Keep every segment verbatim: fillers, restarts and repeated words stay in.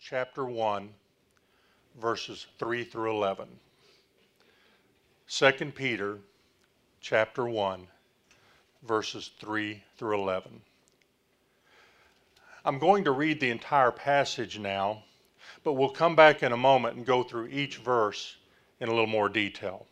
chapter one, verses three through eleven. Second Peter chapter one, verses three through eleven. I'm going to read the entire passage now, but we'll come back in a moment and go through each verse in a little more detail.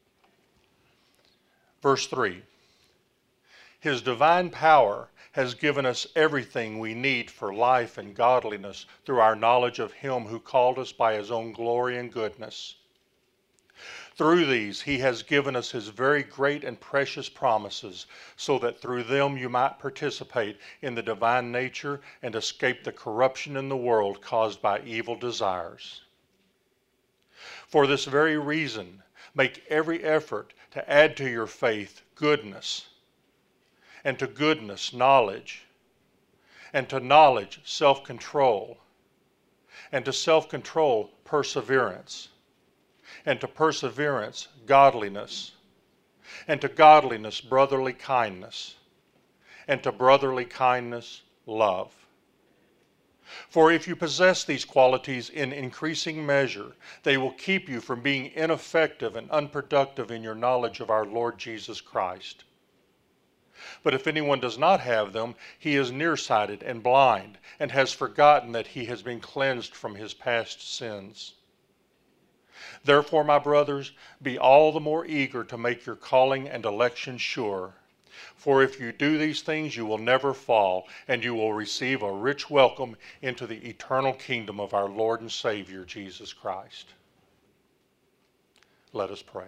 Verse three. His divine power has given us everything we need for life and godliness through our knowledge of Him who called us by His own glory and goodness. Through these He has given us His very great and precious promises, so that through them you might participate in the divine nature and escape the corruption in the world caused by evil desires. For this very reason, make every effort to add to your faith goodness, and to goodness knowledge, and to knowledge self-control, and to self-control perseverance, and to perseverance godliness, and to godliness brotherly kindness, and to brotherly kindness love. For if you possess these qualities in increasing measure, they will keep you from being ineffective and unproductive in your knowledge of our Lord Jesus Christ. But if anyone does not have them, he is nearsighted and blind, and has forgotten that he has been cleansed from his past sins. Therefore, my brothers, be all the more eager to make your calling and election sure. For if you do these things, you will never fall, and you will receive a rich welcome into the eternal kingdom of our Lord and Savior, Jesus Christ. Let us pray.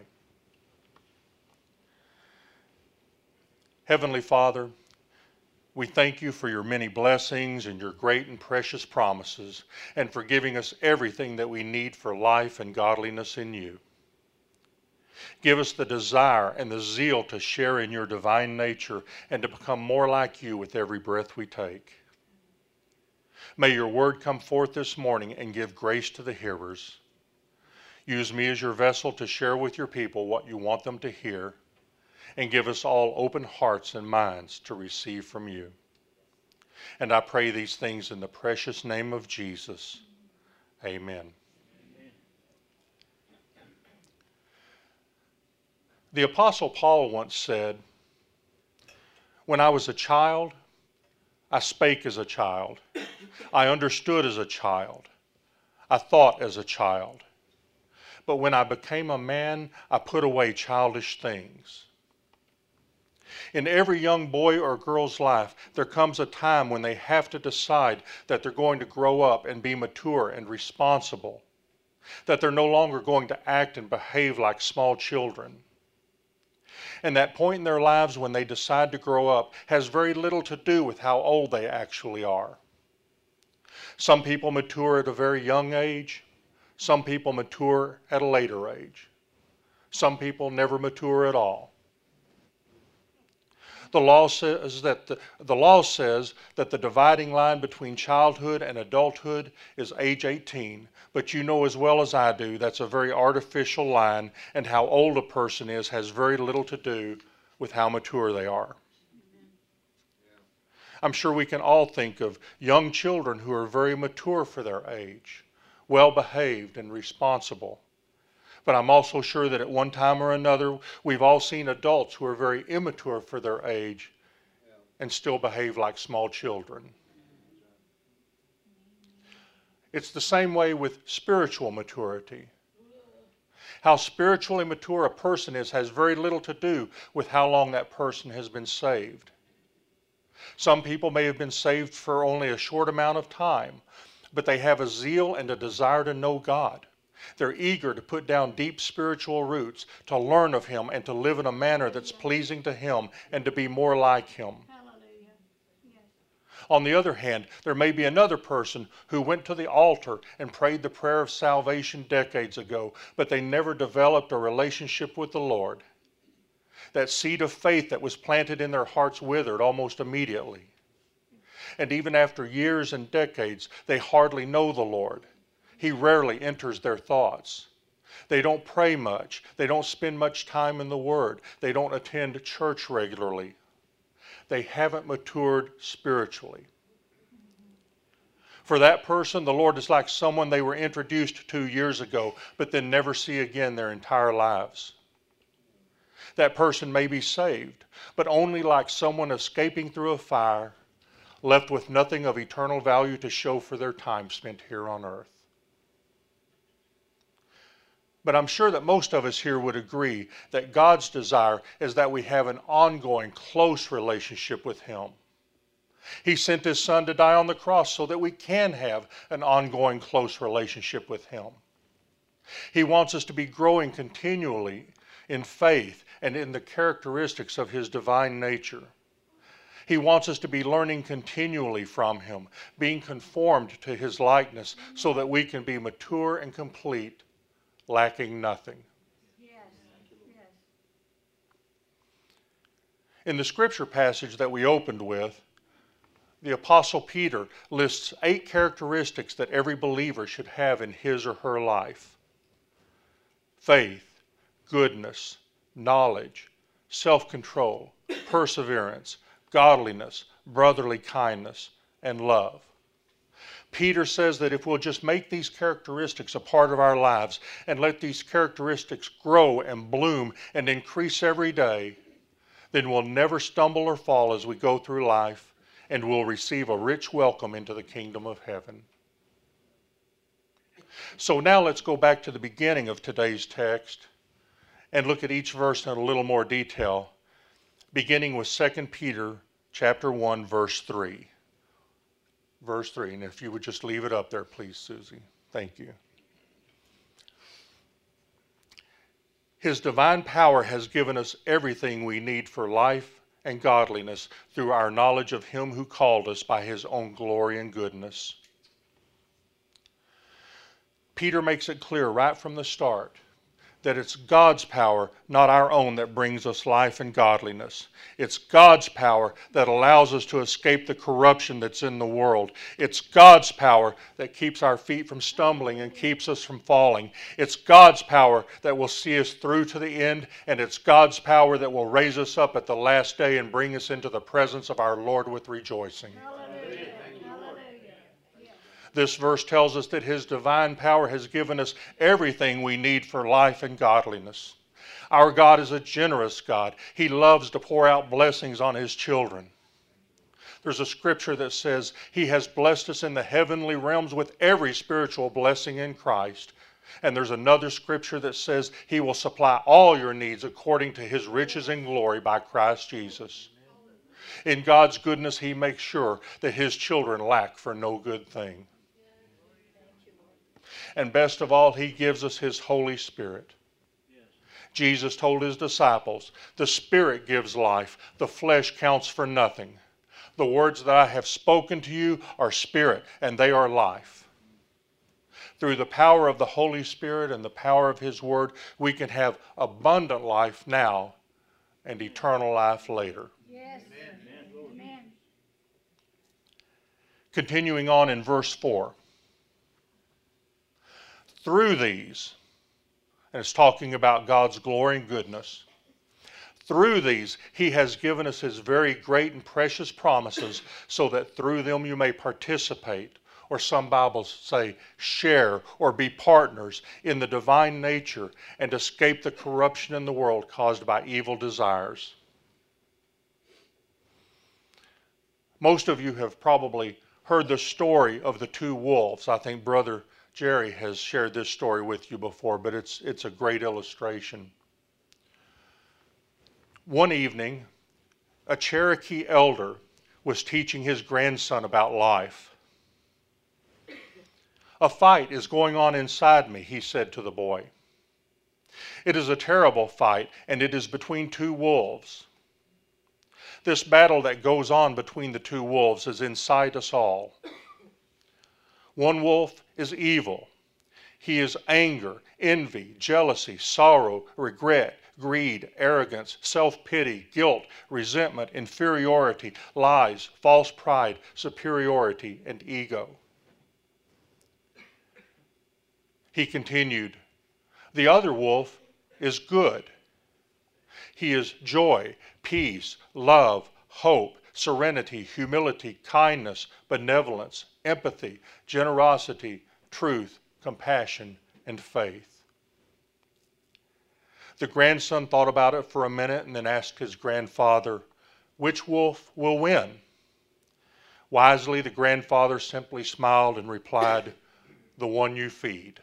Heavenly Father, we thank you for your many blessings and your great and precious promises, and for giving us everything that we need for life and godliness in you. Give us the desire and the zeal to share in your divine nature and to become more like you with every breath we take. May your word come forth this morning and give grace to the hearers. Use me as your vessel to share with your people what you want them to hear, and give us all open hearts and minds to receive from you. And I pray these things in the precious name of Jesus. Amen. The Apostle Paul once said, "When I was a child, I spake as a child. I understood as a child. I thought as a child. But when I became a man, I put away childish things." In every young boy or girl's life, there comes a time when they have to decide that they're going to grow up and be mature and responsible, that they're no longer going to act and behave like small children. And that point in their lives when they decide to grow up has very little to do with how old they actually are. Some people mature at a very young age. Some people mature at a later age. Some people never mature at all. The law says that the, the law says that the dividing line between childhood and adulthood is age eighteen, but you know as well as I do that's a very artificial line, and how old a person is has very little to do with how mature they are. I'm sure we can all think of young children who are very mature for their age, well behaved and responsible. But I'm also sure that at one time or another, we've all seen adults who are very immature for their age and still behave like small children. It's the same way with spiritual maturity. How spiritually mature a person is has very little to do with how long that person has been saved. Some people may have been saved for only a short amount of time, but they have a zeal and a desire to know God. They're eager to put down deep spiritual roots, to learn of Him and to live in a manner that's pleasing to Him and to be more like Him. Hallelujah. Yes. On the other hand, there may be another person who went to the altar and prayed the prayer of salvation decades ago, but they never developed a relationship with the Lord. That seed of faith that was planted in their hearts withered almost immediately. And even after years and decades, they hardly know the Lord. He rarely enters their thoughts. They don't pray much. They don't spend much time in the Word. They don't attend church regularly. They haven't matured spiritually. For that person, the Lord is like someone they were introduced to years ago, but then never see again their entire lives. That person may be saved, but only like someone escaping through a fire, left with nothing of eternal value to show for their time spent here on earth. But I'm sure that most of us here would agree that God's desire is that we have an ongoing, close relationship with Him. He sent His Son to die on the cross so that we can have an ongoing, close relationship with Him. He wants us to be growing continually in faith and in the characteristics of His divine nature. He wants us to be learning continually from Him, being conformed to His likeness so that we can be mature and complete, lacking nothing. Yes. Yes. In the scripture passage that we opened with, the Apostle Peter lists eight characteristics that every believer should have in his or her life: faith, goodness, knowledge, self-control, perseverance, godliness, brotherly kindness, and love. Peter says that if we'll just make these characteristics a part of our lives and let these characteristics grow and bloom and increase every day, then we'll never stumble or fall as we go through life, and we'll receive a rich welcome into the kingdom of heaven. So now let's go back to the beginning of today's text and look at each verse in a little more detail, beginning with Second Peter chapter one, verse three. Verse three, and if you would just leave it up there, please, Susie. Thank you. His divine power has given us everything we need for life and godliness through our knowledge of Him who called us by His own glory and goodness. Peter makes it clear right from the start that it's God's power, not our own, that brings us life and godliness. It's God's power that allows us to escape the corruption that's in the world. It's God's power that keeps our feet from stumbling and keeps us from falling. It's God's power that will see us through to the end, and it's God's power that will raise us up at the last day and bring us into the presence of our Lord with rejoicing. Hallelujah. Hallelujah. Yes. This verse tells us that His divine power has given us everything we need for life and godliness. Our God is a generous God. He loves to pour out blessings on His children. There's a scripture that says He has blessed us in the heavenly realms with every spiritual blessing in Christ. And there's another scripture that says He will supply all your needs according to His riches and glory by Christ Jesus. In God's goodness, He makes sure that His children lack for no good thing. And best of all, He gives us His Holy Spirit. Jesus told His disciples, the Spirit gives life, the flesh counts for nothing. The words that I have spoken to you are spirit, and they are life. Through the power of the Holy Spirit and the power of His Word, we can have abundant life now and eternal life later. Yes. Amen. Continuing on in verse four. Through these, and it's talking about God's glory and goodness, through these He has given us His very great and precious promises so that through them you may participate, or some Bibles say share or be partners in the divine nature and escape the corruption in the world caused by evil desires. Most of you have probably heard the story of the two wolves. I think Brother Jerry has shared this story with you before, but it's, it's a great illustration. One evening, a Cherokee elder was teaching his grandson about life. "A fight is going on inside me," he said to the boy. "It is a terrible fight, and it is between two wolves. This battle that goes on between the two wolves is inside us all. One wolf is evil. He is anger, envy, jealousy, sorrow, regret, greed, arrogance, self-pity, guilt, resentment, inferiority, lies, false pride, superiority, and ego." He continued, "The other wolf is good. He is joy, peace, love, hope, serenity, humility, kindness, benevolence, empathy, generosity, truth, compassion, and faith. The grandson thought about it for a minute and then asked his grandfather, which wolf will win? Wisely, the grandfather simply smiled and replied, the one you feed.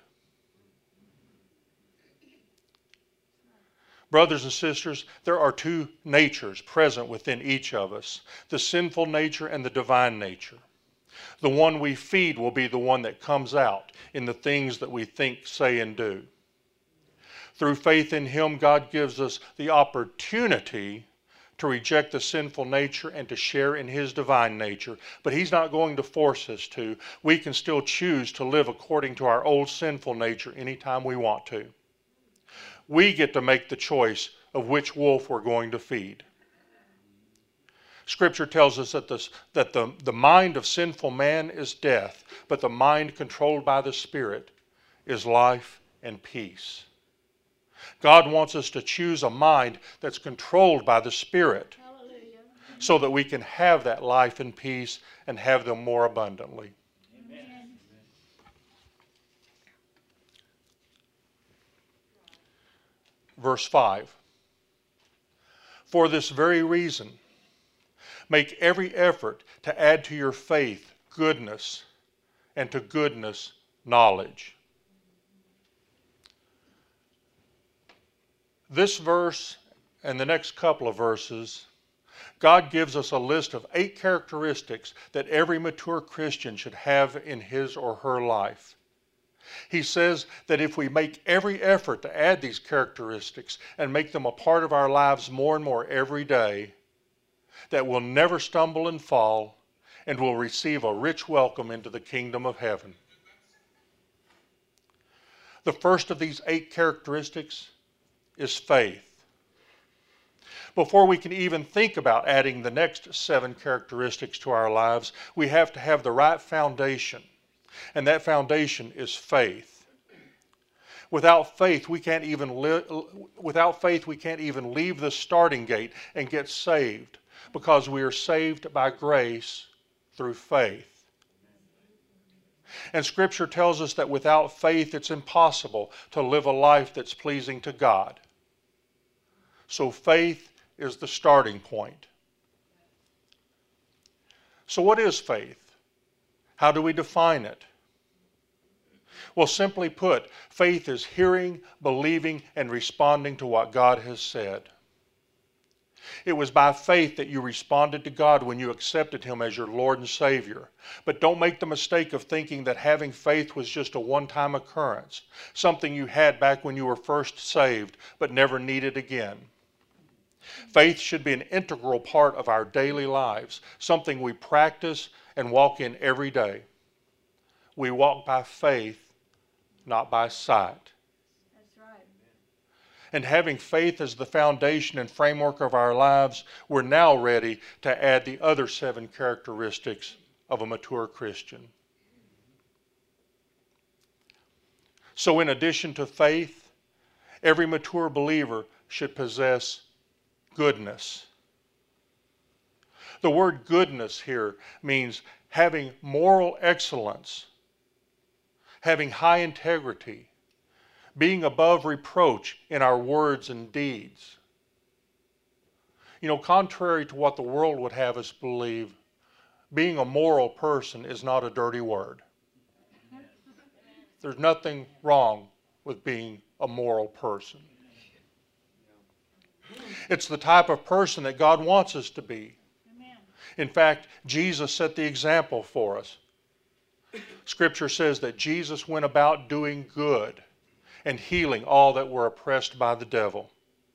Brothers and sisters, there are two natures present within each of us, the sinful nature and the divine nature. The one we feed will be the one that comes out in the things that we think, say, and do. Through faith in Him, God gives us the opportunity to reject the sinful nature and to share in His divine nature. But He's not going to force us to. We can still choose to live according to our old sinful nature anytime we want to. We get to make the choice of which wolf we're going to feed. Scripture tells us that, this, that the, the mind of sinful man is death, but the mind controlled by the Spirit is life and peace. God wants us to choose a mind that's controlled by the Spirit. Hallelujah. So that we can have that life and peace and have them more abundantly. Amen. Verse five. For this very reason, make every effort to add to your faith goodness, and to goodness knowledge. This verse and the next couple of verses, God gives us a list of eight characteristics that every mature Christian should have in his or her life. He says that if we make every effort to add these characteristics and make them a part of our lives more and more every day, that we'll never stumble and fall and will receive a rich welcome into the kingdom of heaven. The first of these eight characteristics is faith. Before we can even think about adding the next seven characteristics to our lives, we have to have the right foundation. And that foundation is faith. Without faith, we can't even li- without faith, we can't even leave the starting gate and get saved, because we are saved by grace through faith. And Scripture tells us that without faith, it's impossible to live a life that's pleasing to God. So faith is the starting point. So what is faith? How do we define it? Well, simply put, faith is hearing, believing, and responding to what God has said. It was by faith that you responded to God when you accepted Him as your Lord and Savior. But don't make the mistake of thinking that having faith was just a one-time occurrence, something you had back when you were first saved, but never needed again. Faith should be an integral part of our daily lives, something we practice and walk in every day. We walk by faith, not by sight. That's right. And having faith as the foundation and framework of our lives, we're now ready to add the other seven characteristics of a mature Christian. So in addition to faith, every mature believer should possess goodness. The word goodness here means having moral excellence, having high integrity, being above reproach in our words and deeds. You know, contrary to what the world would have us believe, being a moral person is not a dirty word. There's nothing wrong with being a moral person. It's the type of person that God wants us to be. Amen. In fact, Jesus set the example for us. Scripture says that Jesus went about doing good and healing all that were oppressed by the devil.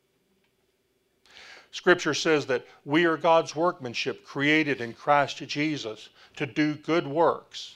Scripture says that we are God's workmanship, created in Christ Jesus to do good works.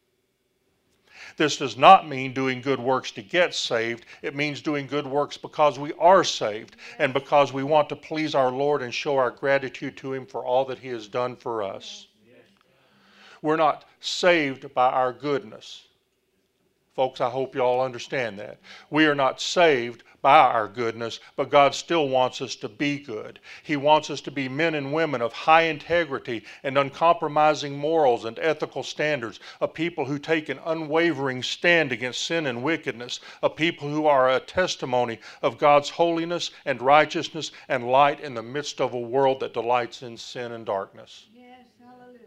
This does not mean doing good works to get saved. It means doing good works because we are saved and because we want to please our Lord and show our gratitude to Him for all that He has done for us. We're not saved by our goodness. Folks, I hope you all understand that. We are not saved by our goodness, but God still wants us to be good. He wants us to be men and women of high integrity and uncompromising morals and ethical standards, a people who take an unwavering stand against sin and wickedness, a people who are a testimony of God's holiness and righteousness and light in the midst of a world that delights in sin and darkness. Yes, hallelujah.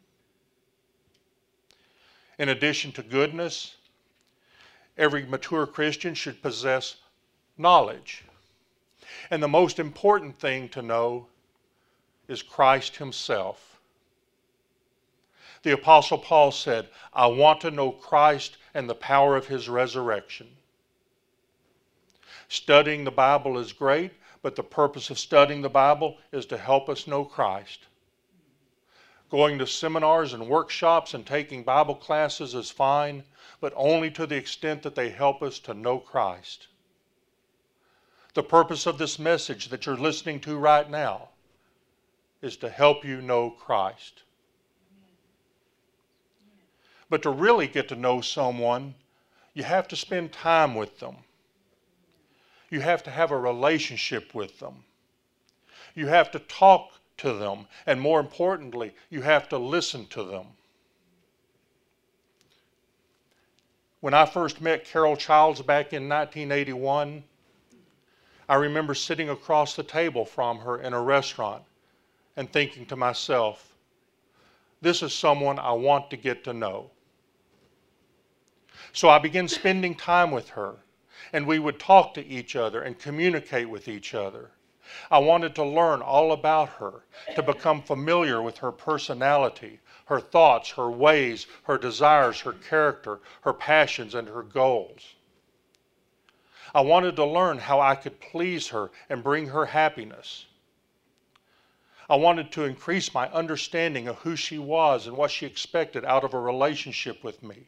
In addition to goodness, every mature Christian should possess knowledge. And the most important thing to know is Christ himself. The Apostle Paul said, I want to know Christ and the power of his resurrection. Studying the Bible is great, but the purpose of studying the Bible is to help us know Christ. Going to seminars and workshops and taking Bible classes is fine, but only to the extent that they help us to know Christ. The purpose of this message that you're listening to right now is to help you know Christ. But to really get to know someone, you have to spend time with them. You have to have a relationship with them. You have to talk to them, and more importantly, you have to listen to them. When I first met Carol Childs back in nineteen eighty-one, I remember sitting across the table from her in a restaurant and thinking to myself, this is someone I want to get to know. So I began spending time with her, and we would talk to each other and communicate with each other. I wanted to learn all about her, to become familiar with her personality, her thoughts, her ways, her desires, her character, her passions, and her goals. I wanted to learn how I could please her and bring her happiness. I wanted to increase my understanding of who she was and what she expected out of a relationship with me.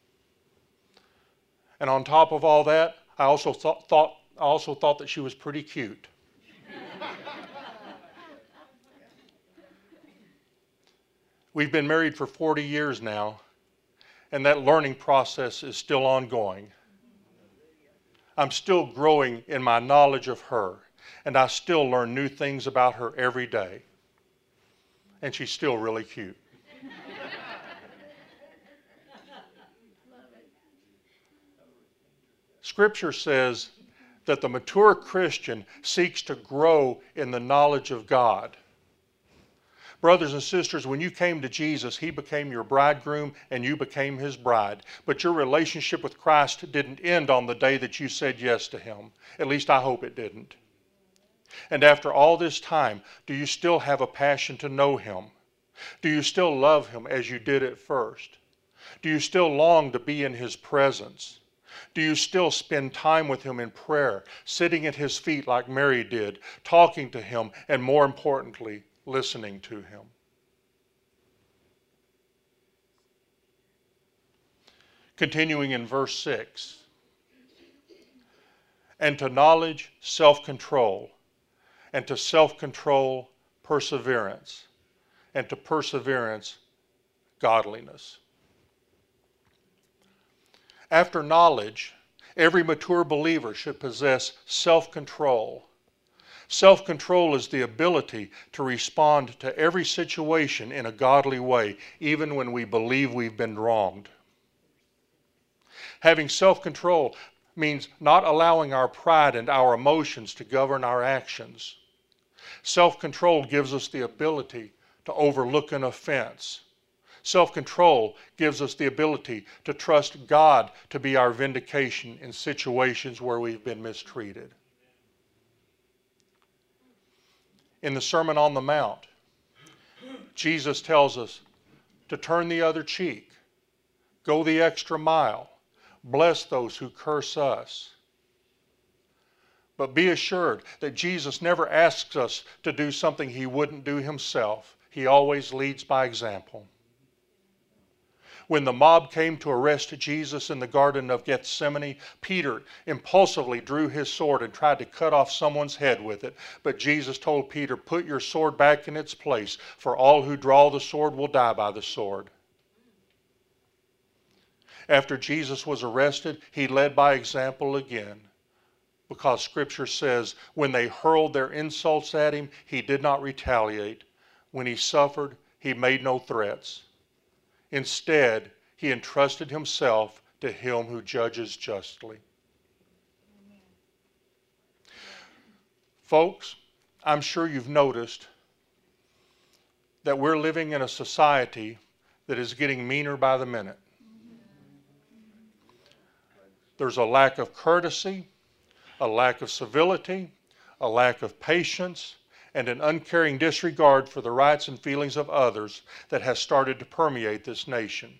And on top of all that, I also thought, thought, I also thought that she was pretty cute. We've been married for forty years now, and that learning process is still ongoing. I'm still growing in my knowledge of her, and I still learn new things about her every day. And she's still really cute. Scripture says that the mature Christian seeks to grow in the knowledge of God. Brothers and sisters, when you came to Jesus, he became your bridegroom and you became his bride. But your relationship with Christ didn't end on the day that you said yes to him. At least I hope it didn't. And after all this time, do you still have a passion to know him? Do you still love him as you did at first? Do you still long to be in his presence? Do you still spend time with him in prayer, sitting at his feet like Mary did, talking to him, and more importantly, listening to him? Continuing in verse six. And to knowledge, self-control, and to self-control, perseverance, and to perseverance, godliness. After knowledge, every mature believer should possess self-control. Self-control is the ability to respond to every situation in a godly way, even when we believe we've been wronged. Having self-control means not allowing our pride and our emotions to govern our actions. Self-control gives us the ability to overlook an offense. Self-control gives us the ability to trust God to be our vindication in situations where we've been mistreated. In the Sermon on the Mount, Jesus tells us to turn the other cheek, go the extra mile, bless those who curse us. But be assured that Jesus never asks us to do something he wouldn't do himself. He always leads by example. When the mob came to arrest Jesus in the Garden of Gethsemane, Peter impulsively drew his sword and tried to cut off someone's head with it. But Jesus told Peter, "Put your sword back in its place, for all who draw the sword will die by the sword." After Jesus was arrested, he led by example again, because Scripture says when they hurled their insults at him, he did not retaliate. When he suffered, he made no threats. Instead, he entrusted himself to him who judges justly. Amen. Folks, I'm sure you've noticed that we're living in a society that is getting meaner by the minute. There's a lack of courtesy, a lack of civility, a lack of patience, and an uncaring disregard for the rights and feelings of others that has started to permeate this nation.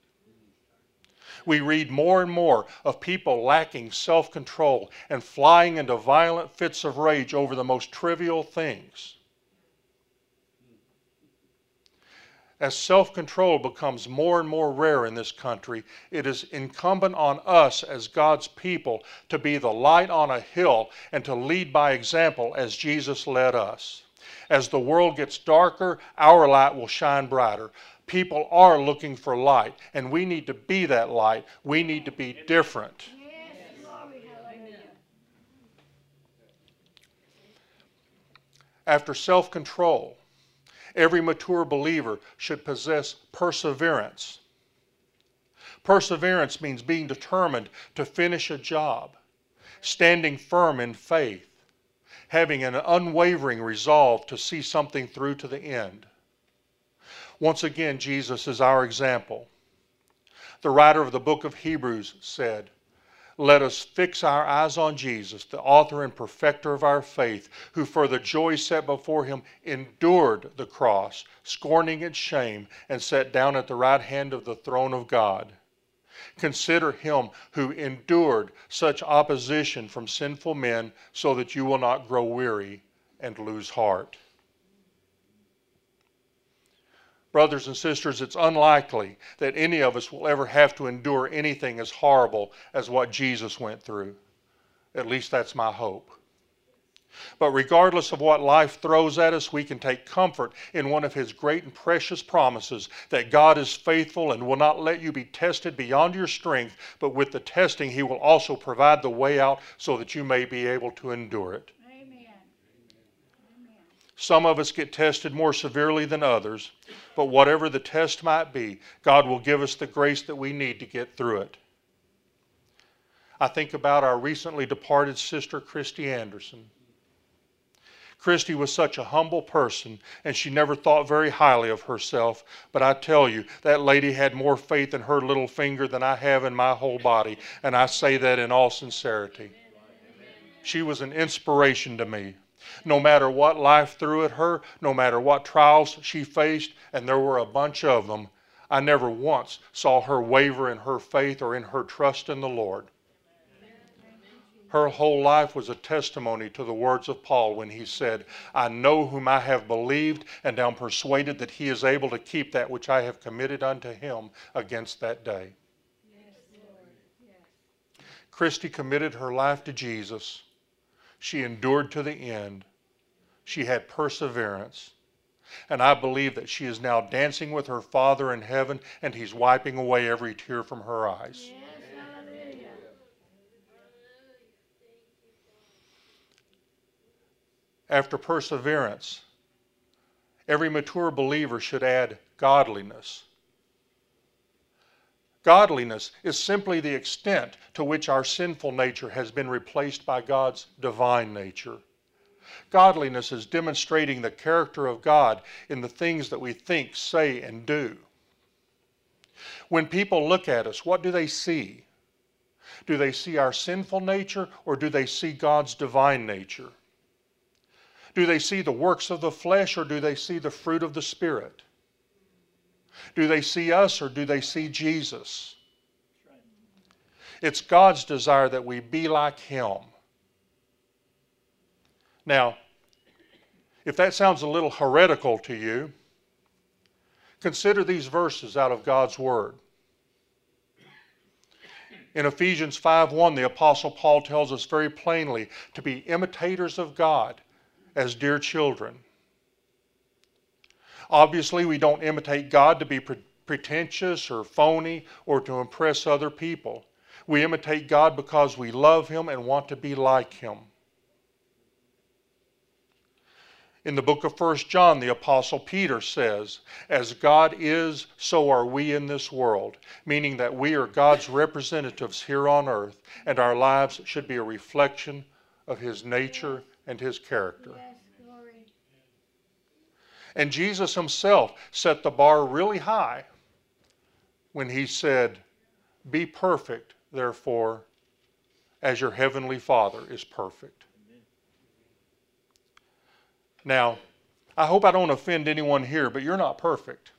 We read more and more of people lacking self-control and flying into violent fits of rage over the most trivial things. As self-control becomes more and more rare in this country, it is incumbent on us as God's people to be the light on a hill and to lead by example as Jesus led us. As the world gets darker, our light will shine brighter. People are looking for light, and we need to be that light. We need to be different. Yes, glory, hallelujah. After self-control, every mature believer should possess perseverance. Perseverance means being determined to finish a job, standing firm in faith, having an unwavering resolve to see something through to the end. Once again, Jesus is our example. The writer of the book of Hebrews said, "Let us fix our eyes on Jesus, the author and perfecter of our faith, who for the joy set before him endured the cross, scorning its shame, and sat down at the right hand of the throne of God. Consider him who endured such opposition from sinful men, so that you will not grow weary and lose heart." Brothers and sisters, it's unlikely that any of us will ever have to endure anything as horrible as what Jesus went through. At least that's my hope. But regardless of what life throws at us, we can take comfort in one of his great and precious promises, that God is faithful and will not let you be tested beyond your strength, but with the testing he will also provide the way out so that you may be able to endure it. Amen. Amen. Some of us get tested more severely than others, but whatever the test might be, God will give us the grace that we need to get through it. I think about our recently departed sister, Christy Anderson. Christy was such a humble person, and she never thought very highly of herself, but I tell you, that lady had more faith in her little finger than I have in my whole body, and I say that in all sincerity. She was an inspiration to me. No matter what life threw at her, no matter what trials she faced, and there were a bunch of them, I never once saw her waver in her faith or in her trust in the Lord. Her whole life was a testimony to the words of Paul when he said, "I know whom I have believed, and am persuaded that he is able to keep that which I have committed unto him against that day." Yes, Lord. Yes. Christy committed her life to Jesus. She endured to the end. She had perseverance. And I believe that she is now dancing with her Father in heaven, and he's wiping away every tear from her eyes. Yes, hallelujah. After perseverance, every mature believer should add godliness. Godliness is simply the extent to which our sinful nature has been replaced by God's divine nature. Godliness is demonstrating the character of God in the things that we think, say, and do. When people look at us, what do they see? Do they see our sinful nature, or do they see God's divine nature? Do they see the works of the flesh, or do they see the fruit of the Spirit? Do they see us, or do they see Jesus? It's God's desire that we be like him. Now, if that sounds a little heretical to you, consider these verses out of God's Word. In Ephesians five one, the Apostle Paul tells us very plainly to be imitators of God as dear children. Obviously, we don't imitate God to be pretentious or phony or to impress other people. We imitate God because we love Him and want to be like Him. In the book of First John, the Apostle Peter says, as God is, so are we in this world, meaning that we are God's representatives here on earth, and our lives should be a reflection of His nature and His character. Yes, glory. And Jesus Himself set the bar really high when He said, be perfect, therefore, as your heavenly Father is perfect. Now, I hope I don't offend anyone here, but you're not perfect.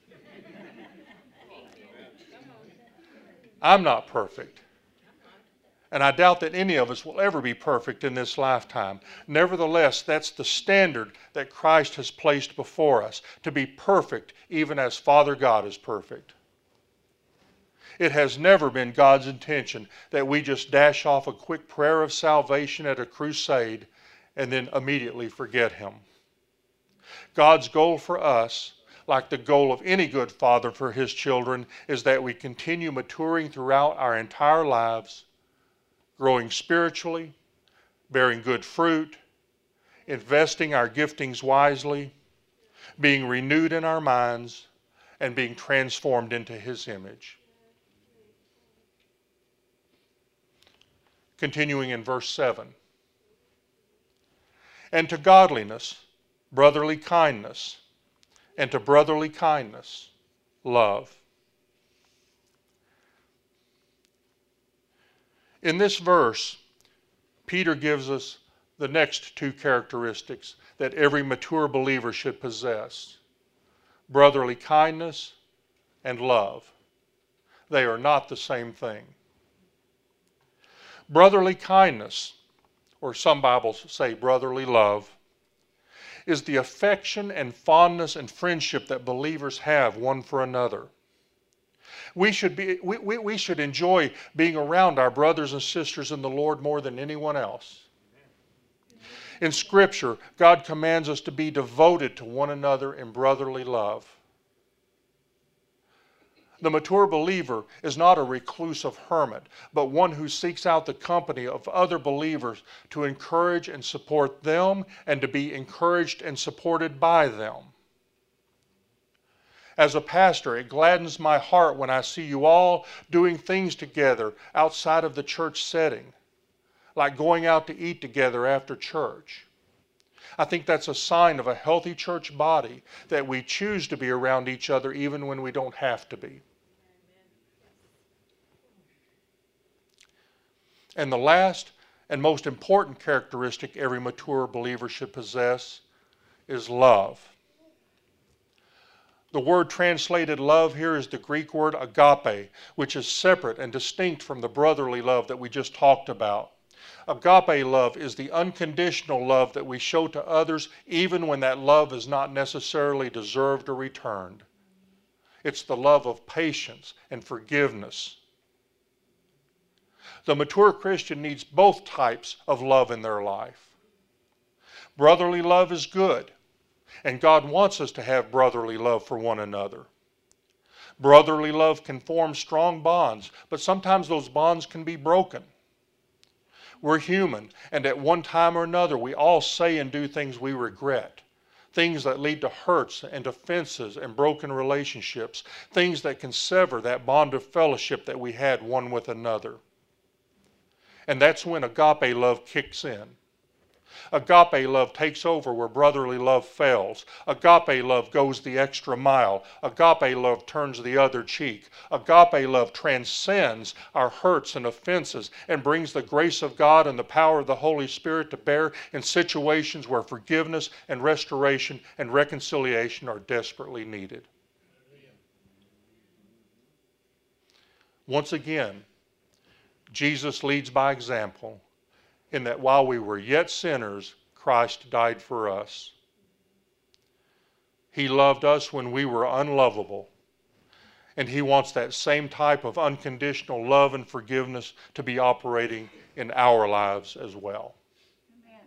I'm not perfect. And I doubt that any of us will ever be perfect in this lifetime. Nevertheless, that's the standard that Christ has placed before us, to be perfect even as Father God is perfect. It has never been God's intention that we just dash off a quick prayer of salvation at a crusade and then immediately forget Him. God's goal for us, like the goal of any good father for his children, is that we continue maturing throughout our entire lives, growing spiritually, bearing good fruit, investing our giftings wisely, being renewed in our minds, and being transformed into His image. Continuing in verse seven. And to godliness, brotherly kindness, and to brotherly kindness, love. In this verse, Peter gives us the next two characteristics that every mature believer should possess: brotherly kindness and love. They are not the same thing. Brotherly kindness, or some Bibles say brotherly love, is the affection and fondness and friendship that believers have one for another. We should be, we, we, we should enjoy being around our brothers and sisters in the Lord more than anyone else. In Scripture, God commands us to be devoted to one another in brotherly love. The mature believer is not a reclusive hermit, but one who seeks out the company of other believers to encourage and support them and to be encouraged and supported by them. As a pastor, it gladdens my heart when I see you all doing things together outside of the church setting, like going out to eat together after church. I think that's a sign of a healthy church body, that we choose to be around each other even when we don't have to be. And the last and most important characteristic every mature believer should possess is love. The word translated love here is the Greek word agape, which is separate and distinct from the brotherly love that we just talked about. Agape love is the unconditional love that we show to others even when that love is not necessarily deserved or returned. It's the love of patience and forgiveness. The mature Christian needs both types of love in their life. Brotherly love is good, and God wants us to have brotherly love for one another. Brotherly love can form strong bonds, but sometimes those bonds can be broken. We're human, and at one time or another we all say and do things we regret. Things that lead to hurts and offenses and broken relationships. Things that can sever that bond of fellowship that we had one with another. And that's when agape love kicks in. Agape love takes over where brotherly love fails. Agape love goes the extra mile. Agape love turns the other cheek. Agape love transcends our hurts and offenses and brings the grace of God and the power of the Holy Spirit to bear in situations where forgiveness and restoration and reconciliation are desperately needed. Once again, Jesus leads by example, in that while we were yet sinners, Christ died for us. He loved us when we were unlovable, and He wants that same type of unconditional love and forgiveness to be operating in our lives as well. Amen.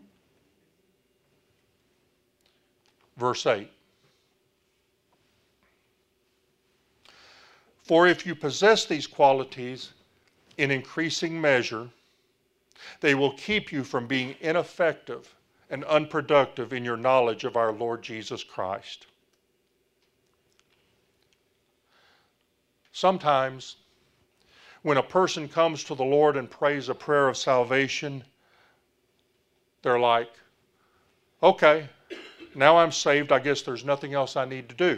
Verse eight. For if you possess these qualities in increasing measure, they will keep you from being ineffective and unproductive in your knowledge of our Lord Jesus Christ. Sometimes, when a person comes to the Lord and prays a prayer of salvation, they're like, okay, now I'm saved, I guess there's nothing else I need to do.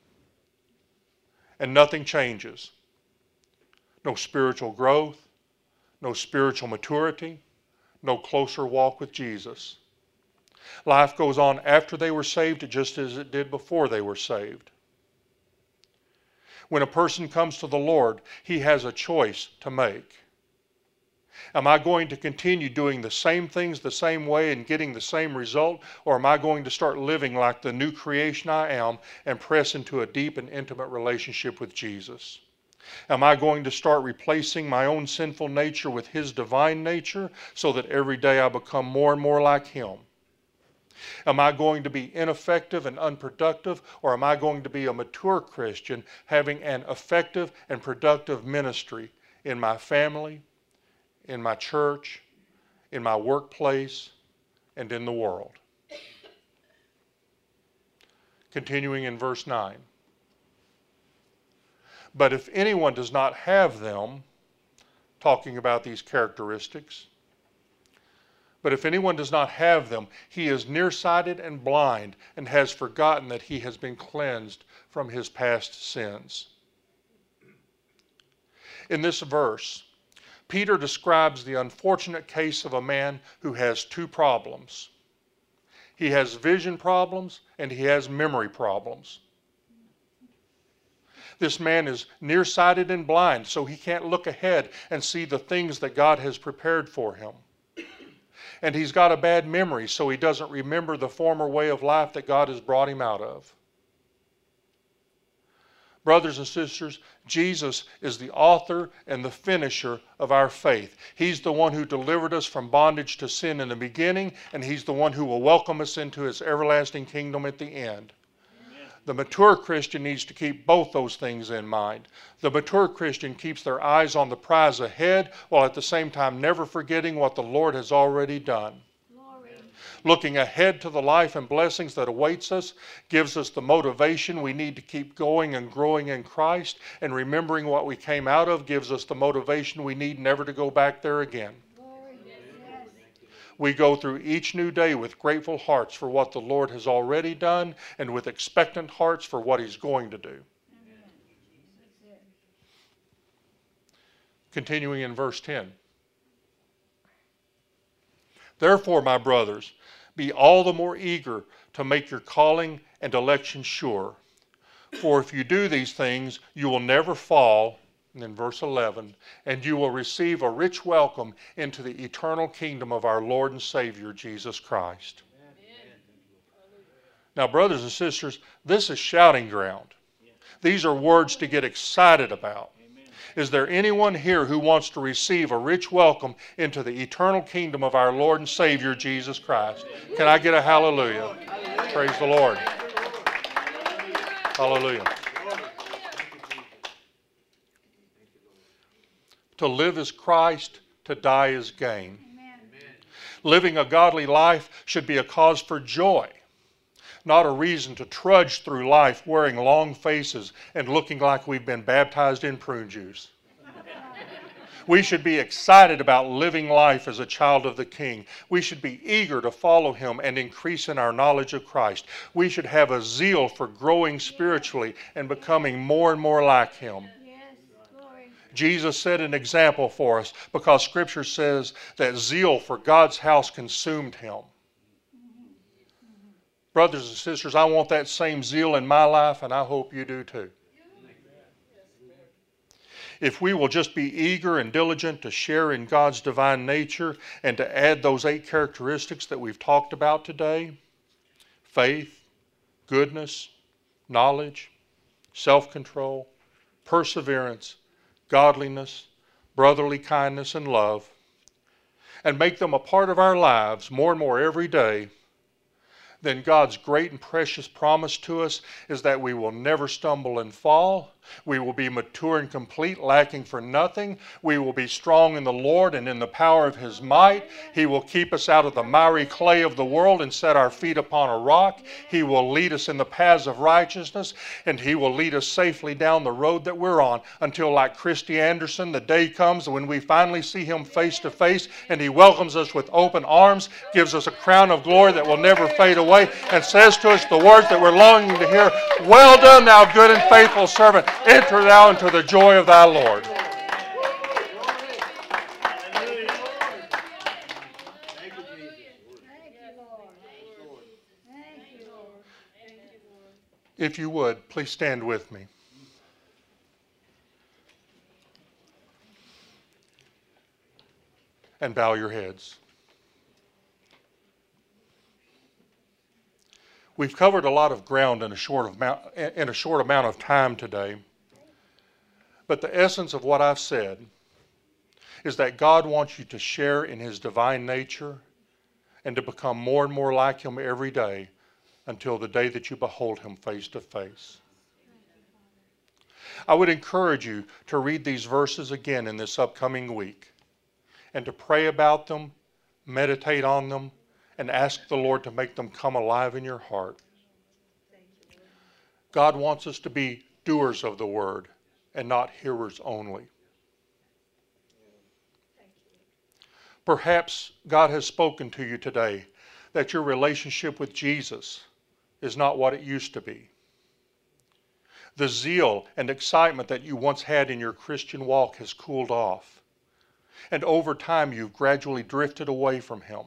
And nothing changes. No spiritual growth, no spiritual maturity, no closer walk with Jesus. Life goes on after they were saved just as it did before they were saved. When a person comes to the Lord, he has a choice to make. Am I going to continue doing the same things the same way and getting the same result, or am I going to start living like the new creation I am and press into a deep and intimate relationship with Jesus? Am I going to start replacing my own sinful nature with His divine nature so that every day I become more and more like Him? Am I going to be ineffective and unproductive, or am I going to be a mature Christian having an effective and productive ministry in my family, in my church, in my workplace, and in the world? Continuing in verse nine. But if anyone does not have them, talking about these characteristics, but if anyone does not have them, he is nearsighted and blind and has forgotten that he has been cleansed from his past sins. In this verse, Peter describes the unfortunate case of a man who has two problems. He has vision problems and he has memory problems. This man is nearsighted and blind, so he can't look ahead and see the things that God has prepared for him. And he's got a bad memory, so he doesn't remember the former way of life that God has brought him out of. Brothers and sisters, Jesus is the author and the finisher of our faith. He's the one who delivered us from bondage to sin in the beginning, and He's the one who will welcome us into His everlasting kingdom at the end. The mature Christian needs to keep both those things in mind. The mature Christian keeps their eyes on the prize ahead while at the same time never forgetting what the Lord has already done. Glory. Looking ahead to the life and blessings that awaits us gives us the motivation we need to keep going and growing in Christ, and remembering what we came out of gives us the motivation we need never to go back there again. Glory. Yes. We go through each new day with grateful hearts for what the Lord has already done and with expectant hearts for what He's going to do. Amen. That's it. Continuing in verse ten. Therefore, my brothers, be all the more eager to make your calling and election sure. For if you do these things, you will never fall. And in verse eleven, and you will receive a rich welcome into the eternal kingdom of our Lord and Savior, Jesus Christ. Amen. Now, brothers and sisters, this is shouting ground. These are words to get excited about. Amen. Is there anyone here who wants to receive a rich welcome into the eternal kingdom of our Lord and Savior, Jesus Christ? Can I get a hallelujah? Hallelujah. Praise the Lord. Hallelujah. To live is Christ, to die is gain. Amen. Living a godly life should be a cause for joy, not a reason to trudge through life wearing long faces and looking like we've been baptized in prune juice. We should be excited about living life as a child of the King. We should be eager to follow Him and increase in our knowledge of Christ. We should have a zeal for growing spiritually and becoming more and more like Him. Jesus set an example for us because Scripture says that zeal for God's house consumed Him. Brothers and sisters, I want that same zeal in my life, and I hope you do too. If we will just be eager and diligent to share in God's divine nature and to add those eight characteristics that we've talked about today, faith, goodness, knowledge, self-control, perseverance, godliness, brotherly kindness, and love, and make them a part of our lives more and more every day, then God's great and precious promise to us is that we will never stumble and fall, We will be mature and complete, lacking for nothing. We will be strong in the Lord and in the power of His might. He will keep us out of the miry clay of the world and set our feet upon a rock. He will lead us in the paths of righteousness, and He will lead us safely down the road that we're on until, like Christy Anderson, the day comes when we finally see Him face to face and He welcomes us with open arms, gives us a crown of glory that will never fade away, and says to us the words that we're longing to hear, "Well done, thou good and faithful servant. Enter thou into the joy of thy Lord." If you would, please stand with me. And bow your heads. We've covered a lot of ground in a short amount, in a short amount of time today. But the essence of what I've said is that God wants you to share in His divine nature and to become more and more like Him every day until the day that you behold Him face to face. I would encourage you to read these verses again in this upcoming week and to pray about them, meditate on them, and ask the Lord to make them come alive in your heart. God wants us to be doers of the Word and not hearers only. Perhaps God has spoken to you today that your relationship with Jesus is not what it used to be. The zeal and excitement that you once had in your Christian walk has cooled off, and over time you've gradually drifted away from Him.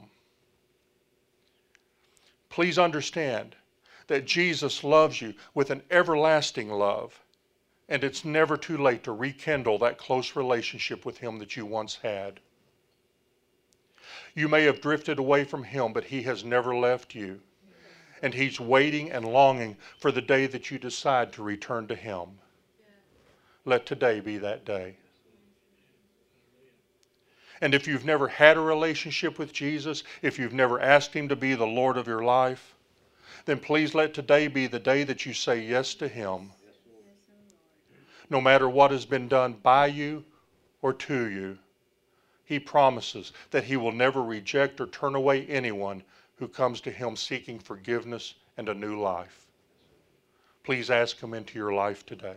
Please understand that Jesus loves you with an everlasting love, and it's never too late to rekindle that close relationship with Him that you once had. You may have drifted away from Him, but He has never left you, and He's waiting and longing for the day that you decide to return to Him. Let today be that day. And if you've never had a relationship with Jesus, if you've never asked Him to be the Lord of your life, then please let today be the day that you say yes to Him. No matter what has been done by you or to you, He promises that He will never reject or turn away anyone who comes to Him seeking forgiveness and a new life. Please ask Him into your life today.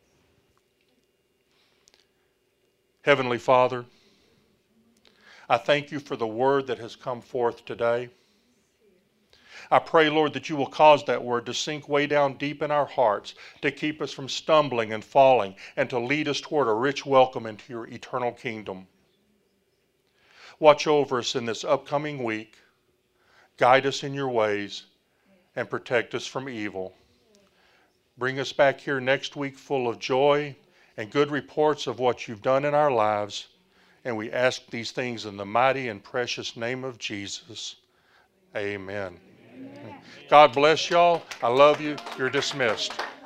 Heavenly Father, I thank You for the word that has come forth today. I pray, Lord, that You will cause that word to sink way down deep in our hearts, to keep us from stumbling and falling, and to lead us toward a rich welcome into Your eternal kingdom. Watch over us in this upcoming week. Guide us in Your ways and protect us from evil. Bring us back here next week full of joy and good reports of what You've done in our lives. And we ask these things in the mighty and precious name of Jesus. Amen. Amen. God bless y'all. I love you. You're dismissed.